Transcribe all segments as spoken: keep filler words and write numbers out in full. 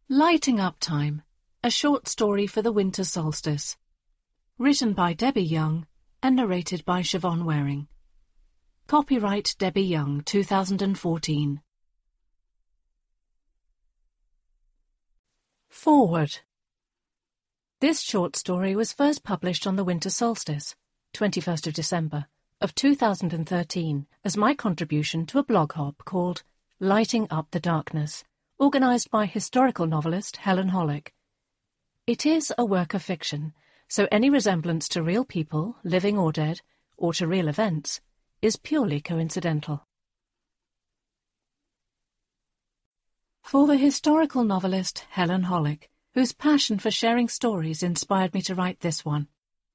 Lighting Up Time, a short story for the winter solstice. Written by Debbie Young and narrated by Siobhan Waring. Copyright Debbie Young, two thousand fourteen. Forward. This short story was first published on the winter solstice, twenty-first of December, of two thousand thirteen, as my contribution to a blog hop called Lighting Up the Darkness, organised by historical novelist Helen Hollick. It is a work of fiction, so any resemblance to real people, living or dead, or to real events, is purely coincidental. For the historical novelist Helen Hollick, whose passion for sharing stories inspired me to write this one.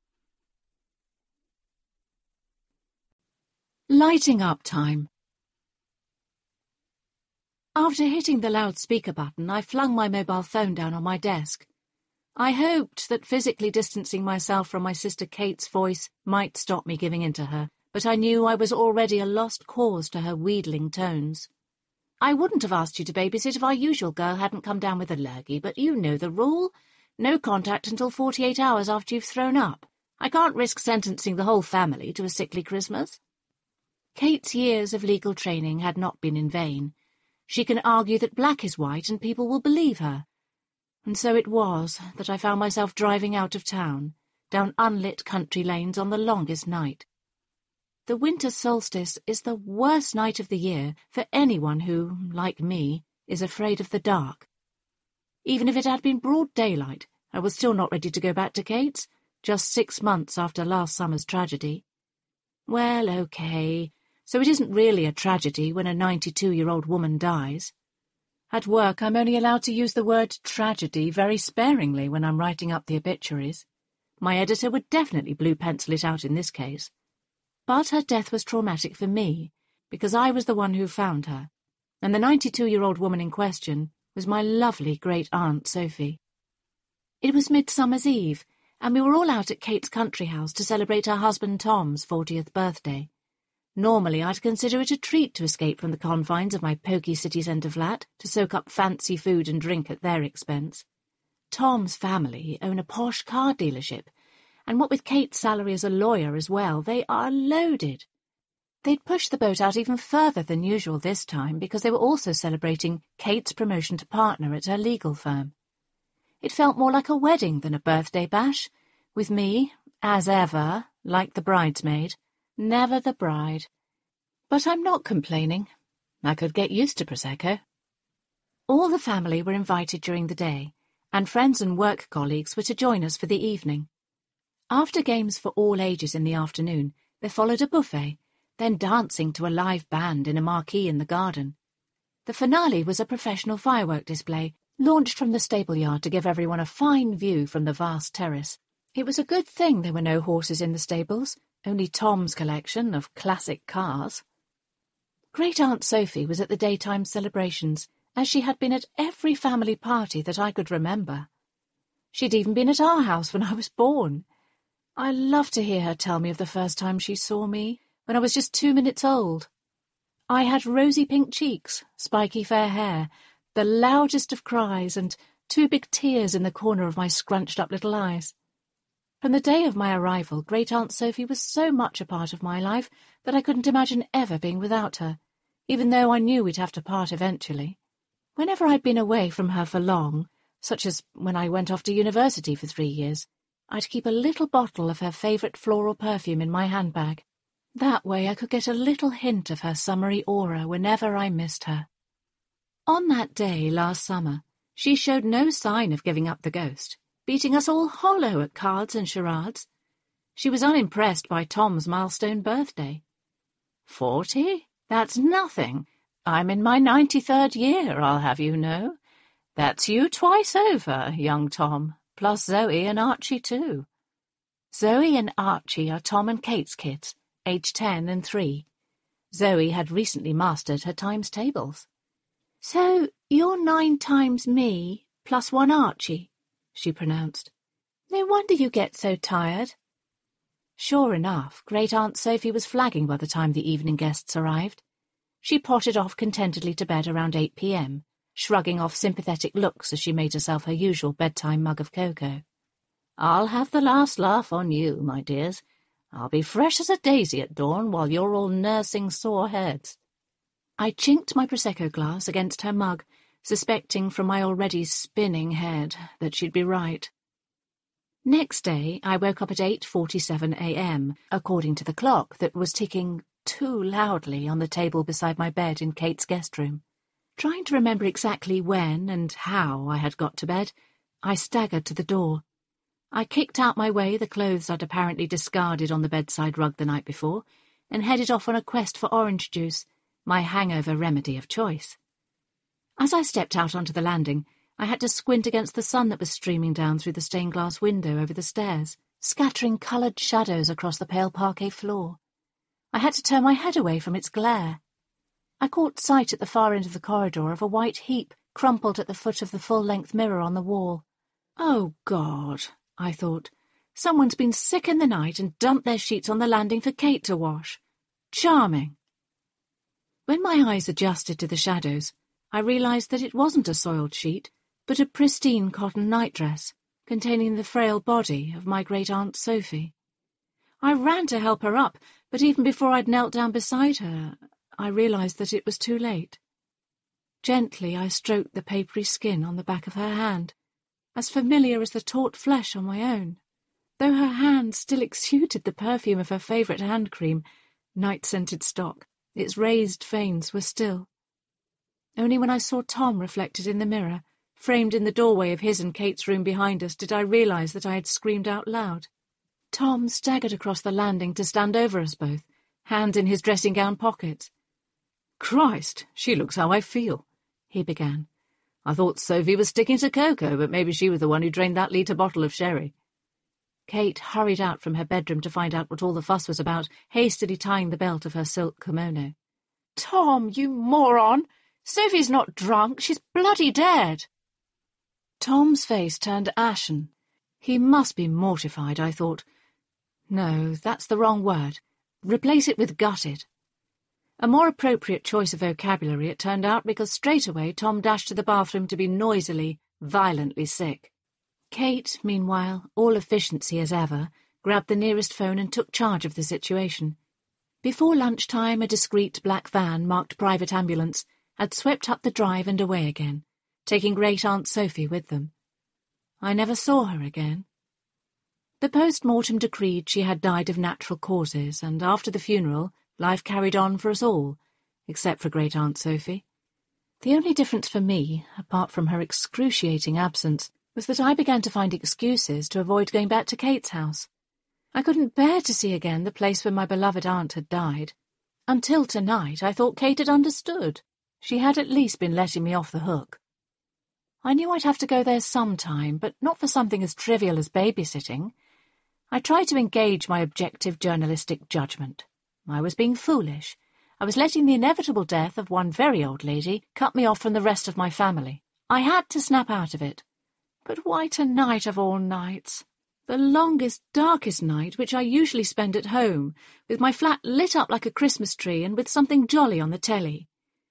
Lighting Up Time. After hitting the loudspeaker button, I flung my mobile phone down on my desk. I hoped that physically distancing myself from my sister Kate's voice might stop me giving in to her, but I knew I was already a lost cause to her wheedling tones. I wouldn't have asked you to babysit if our usual girl hadn't come down with a lurgy, but you know the rule. No contact until forty-eight hours after you've thrown up. I can't risk sentencing the whole family to a sickly Christmas. Kate's years of legal training had not been in vain. She can argue that black is white and people will believe her. And so it was that I found myself driving out of town, down unlit country lanes on the longest night. The winter solstice is the worst night of the year for anyone who, like me, is afraid of the dark. Even if it had been broad daylight, I was still not ready to go back to Kate's, just six months after last summer's tragedy. Well, okay. So it isn't really a tragedy when a ninety-two-year-old woman dies. At work, I'm only allowed to use the word tragedy very sparingly when I'm writing up the obituaries. My editor would definitely blue pencil it out in this case. But her death was traumatic for me, because I was the one who found her, and the ninety-two-year-old woman in question was my lovely great-aunt Sophie. It was Midsummer's Eve, and we were all out at Kate's country house to celebrate her husband Tom's fortieth birthday. Normally, I'd consider it a treat to escape from the confines of my poky city centre flat to soak up fancy food and drink at their expense. Tom's family own a posh car dealership, and what with Kate's salary as a lawyer as well, they are loaded. They'd pushed the boat out even further than usual this time because they were also celebrating Kate's promotion to partner at her legal firm. It felt more like a wedding than a birthday bash, with me, as ever, like the bridesmaid, never the bride. But I'm not complaining. I could get used to Prosecco. All the family were invited during the day, and friends and work colleagues were to join us for the evening. After games for all ages in the afternoon, there followed a buffet, then dancing to a live band in a marquee in the garden. The finale was a professional firework display, launched from the stable yard to give everyone a fine view from the vast terrace. It was a good thing there were no horses in the stables, only Tom's collection of classic cars. Great-aunt Sophie was at the daytime celebrations, as she had been at every family party that I could remember. She'd even been at our house when I was born. I loved to hear her tell me of the first time she saw me, when I was just two minutes old. I had rosy pink cheeks, spiky fair hair, the loudest of cries, and two big tears in the corner of my scrunched-up little eyes. From the day of my arrival, Great-aunt Sophie was so much a part of my life that I couldn't imagine ever being without her, even though I knew we'd have to part eventually. Whenever I'd been away from her for long, such as when I went off to university for three years, I'd keep a little bottle of her favourite floral perfume in my handbag. That way I could get a little hint of her summery aura whenever I missed her. On that day last summer, she showed no sign of giving up the ghost, beating us all hollow at cards and charades. She was unimpressed by Tom's milestone birthday. Forty? That's nothing. I'm in my ninety-third year, I'll have you know. That's you twice over, young Tom, plus Zoe and Archie too. Zoe and Archie are Tom and Kate's kids, aged ten and three. Zoe had recently mastered her times tables. So you're nine times me, plus one Archie, she pronounced. No wonder you get so tired. Sure enough, Great-aunt Sophie was flagging by the time the evening guests arrived. She potted off contentedly to bed around eight p m, shrugging off sympathetic looks as she made herself her usual bedtime mug of cocoa. "I'll have the last laugh on you, my dears. I'll be fresh as a daisy at dawn while you're all nursing sore heads." I chinked my Prosecco glass against her mug, suspecting from my already spinning head that she'd be right. Next day I woke up at eight forty-seven a m, according to the clock that was ticking too loudly on the table beside my bed in Kate's guest room. Trying to remember exactly when and how I had got to bed, I staggered to the door. I kicked out my way the clothes I'd apparently discarded on the bedside rug the night before, and headed off on a quest for orange juice, my hangover remedy of choice. As I stepped out onto the landing, I had to squint against the sun that was streaming down through the stained-glass window over the stairs, scattering coloured shadows across the pale parquet floor. I had to turn my head away from its glare. I caught sight at the far end of the corridor of a white heap crumpled at the foot of the full-length mirror on the wall. "Oh, God," I thought. "Someone's been sick in the night and dumped their sheets on the landing for Kate to wash. Charming." When my eyes adjusted to the shadows, I realised that it wasn't a soiled sheet, but a pristine cotton nightdress containing the frail body of my great-aunt Sophie. I ran to help her up, but even before I'd knelt down beside her, I realised that it was too late. Gently I stroked the papery skin on the back of her hand, as familiar as the taut flesh on my own, though her hand still exuded the perfume of her favourite hand-cream, night-scented stock. Its raised veins were still. Only when I saw Tom reflected in the mirror, framed in the doorway of his and Kate's room behind us, did I realise that I had screamed out loud. Tom staggered across the landing to stand over us both, hands in his dressing-gown pockets. "Christ, she looks how I feel," he began. "I thought Sophie was sticking to cocoa, but maybe she was the one who drained that litre bottle of sherry." Kate hurried out from her bedroom to find out what all the fuss was about, hastily tying the belt of her silk kimono. "Tom, you moron! Sophie's not drunk, she's bloody dead!" Tom's face turned ashen. He must be mortified, I thought. No, that's the wrong word. Replace it with gutted. A more appropriate choice of vocabulary it turned out, because straight away Tom dashed to the bathroom to be noisily, violently sick. Kate, meanwhile, all efficiency as ever, grabbed the nearest phone and took charge of the situation. Before lunchtime, a discreet black van marked private ambulance had swept up the drive and away again, taking great-aunt Sophie with them. I never saw her again. The post-mortem decreed she had died of natural causes, and after the funeral, life carried on for us all, except for great-aunt Sophie. The only difference for me, apart from her excruciating absence, was that I began to find excuses to avoid going back to Kate's house. I couldn't bear to see again the place where my beloved aunt had died. Until tonight, I thought Kate had understood. She had at least been letting me off the hook. I knew I'd have to go there sometime, but not for something as trivial as babysitting. I tried to engage my objective journalistic judgment. I was being foolish. I was letting the inevitable death of one very old lady cut me off from the rest of my family. I had to snap out of it. But why tonight of all nights? The longest, darkest night, which I usually spend at home, with my flat lit up like a Christmas tree and with something jolly on the telly.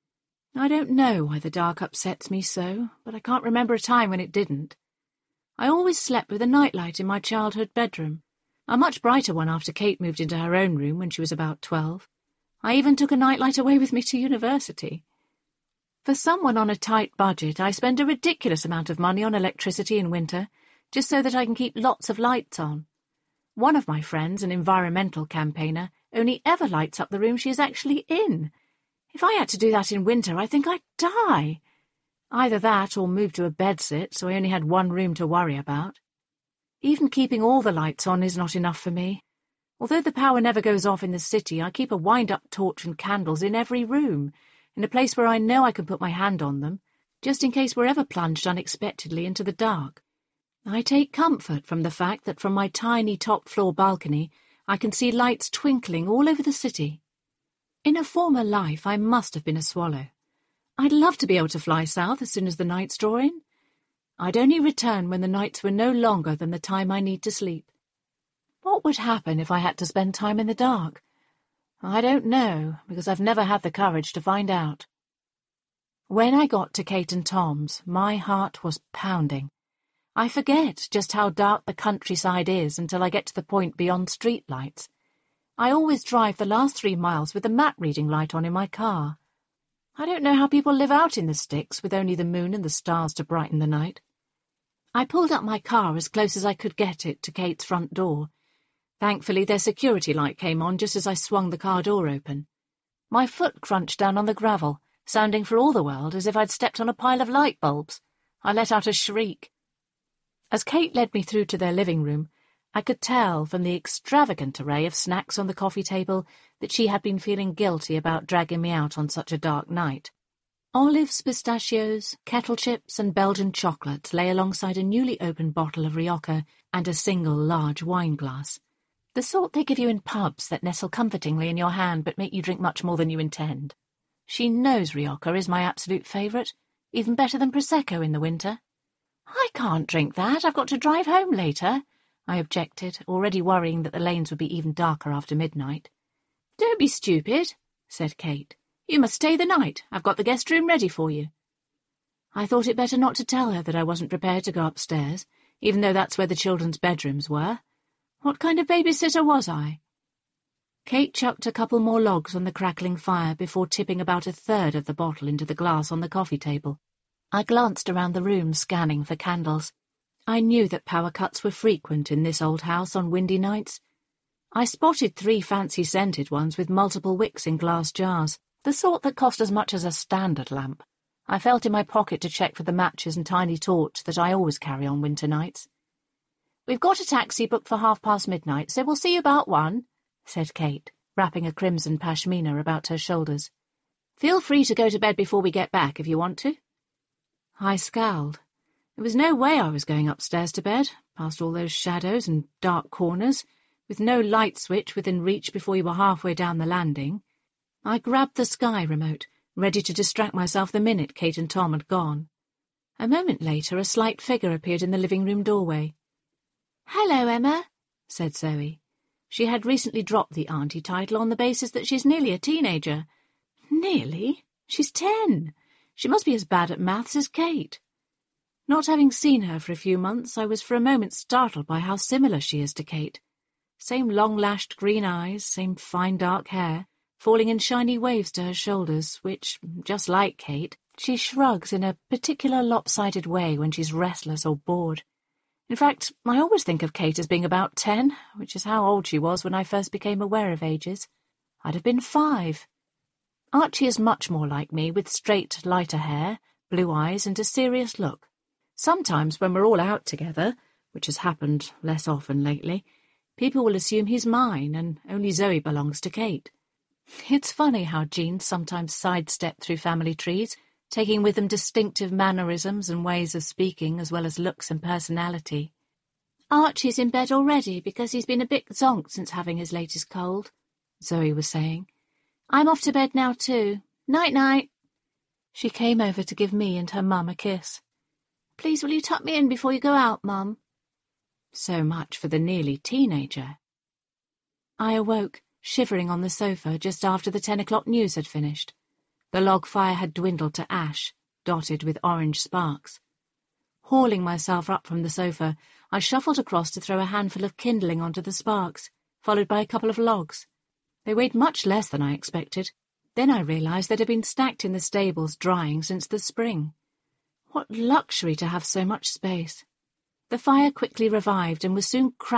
I don't know why the dark upsets me so, but I can't remember a time when it didn't. I always slept with a nightlight in my childhood bedroom, a much brighter one after Kate moved into her own room when she was about twelve. I even took a nightlight away with me to university. For someone on a tight budget, I spend a ridiculous amount of money on electricity in winter, just so that I can keep lots of lights on. One of my friends, an environmental campaigner, only ever lights up the room she is actually in. If I had to do that in winter, I think I'd die. Either that or move to a bedsit, so I only had one room to worry about. Even keeping all the lights on is not enough for me. Although the power never goes off in the city, I keep a wind-up torch and candles in every room, in a place where I know I can put my hand on them, just in case we're ever plunged unexpectedly into the dark. I take comfort from the fact that from my tiny top-floor balcony I can see lights twinkling all over the city. In a former life I must have been a swallow. I'd love to be able to fly south as soon as the nights draw in. I'd only return when the nights were no longer than the time I need to sleep. What would happen if I had to spend time in the dark? I don't know, because I've never had the courage to find out. When I got to Kate and Tom's, my heart was pounding. I forget just how dark the countryside is until I get to the point beyond streetlights. I always drive the last three miles with the map-reading light on in my car. I don't know how people live out in the sticks with only the moon and the stars to brighten the night. I pulled up my car as close as I could get it to Kate's front door. Thankfully, their security light came on just as I swung the car door open. My foot crunched down on the gravel, sounding for all the world as if I'd stepped on a pile of light bulbs. I let out a shriek. As Kate led me through to their living room, I could tell from the extravagant array of snacks on the coffee table that she had been feeling guilty about dragging me out on such a dark night. Olives, pistachios, kettle chips, and Belgian chocolate lay alongside a newly opened bottle of Rioja and a single large wine glass. The sort they give you in pubs that nestle comfortingly in your hand but make you drink much more than you intend. She knows Rioja is my absolute favourite, even better than Prosecco in the winter. I can't drink that, I've got to drive home later, I objected, already worrying that the lanes would be even darker after midnight. Don't be stupid, said Kate. You must stay the night. I've got the guest room ready for you. I thought it better not to tell her that I wasn't prepared to go upstairs, even though that's where the children's bedrooms were. What kind of babysitter was I? Kate chucked a couple more logs on the crackling fire before tipping about a third of the bottle into the glass on the coffee table. I glanced around the room, scanning for candles. I knew that power cuts were frequent in this old house on windy nights. I spotted three fancy-scented ones with multiple wicks in glass jars, the sort that cost as much as a standard lamp. I felt in my pocket to check for the matches and tiny torch that I always carry on winter nights. We've got a taxi booked for half past midnight, so we'll see you about one, said Kate, wrapping a crimson pashmina about her shoulders. Feel free to go to bed before we get back if you want to. I scowled. There was no way I was going upstairs to bed, past all those shadows and dark corners, with no light switch within reach before you were halfway down the landing. I grabbed the Sky remote, ready to distract myself the minute Kate and Tom had gone. A moment later, a slight figure appeared in the living-room doorway. "Hello, Emma," said Zoe. She had recently dropped the auntie title on the basis that she's nearly a teenager. Nearly? She's ten. She must be as bad at maths as Kate. Not having seen her for a few months, I was for a moment startled by how similar she is to Kate. Same long-lashed green eyes, same fine dark hair, falling in shiny waves to her shoulders, which, just like Kate, she shrugs in a particular lopsided way when she's restless or bored. In fact, I always think of Kate as being about ten, which is how old she was when I first became aware of ages. I'd have been five. Archie is much more like me, with straight, lighter hair, blue eyes, and a serious look. Sometimes when we're all out together, which has happened less often lately, people will assume he's mine and only Zoe belongs to Kate. It's funny how genes sometimes sidestep through family trees, taking with them distinctive mannerisms and ways of speaking as well as looks and personality. Archie's in bed already because he's been a bit zonked since having his latest cold, Zoe was saying. I'm off to bed now too. Night-night. She came over to give me and her mum a kiss. Please will you tuck me in before you go out, Mum? So much for the nearly teenager. I awoke, shivering on the sofa just after the ten o'clock news had finished. The log fire had dwindled to ash, dotted with orange sparks. Hauling myself up from the sofa, I shuffled across to throw a handful of kindling onto the sparks, followed by a couple of logs. They weighed much less than I expected. Then I realised they'd have been stacked in the stables drying since the spring. What luxury to have so much space. The fire quickly revived and was soon crackling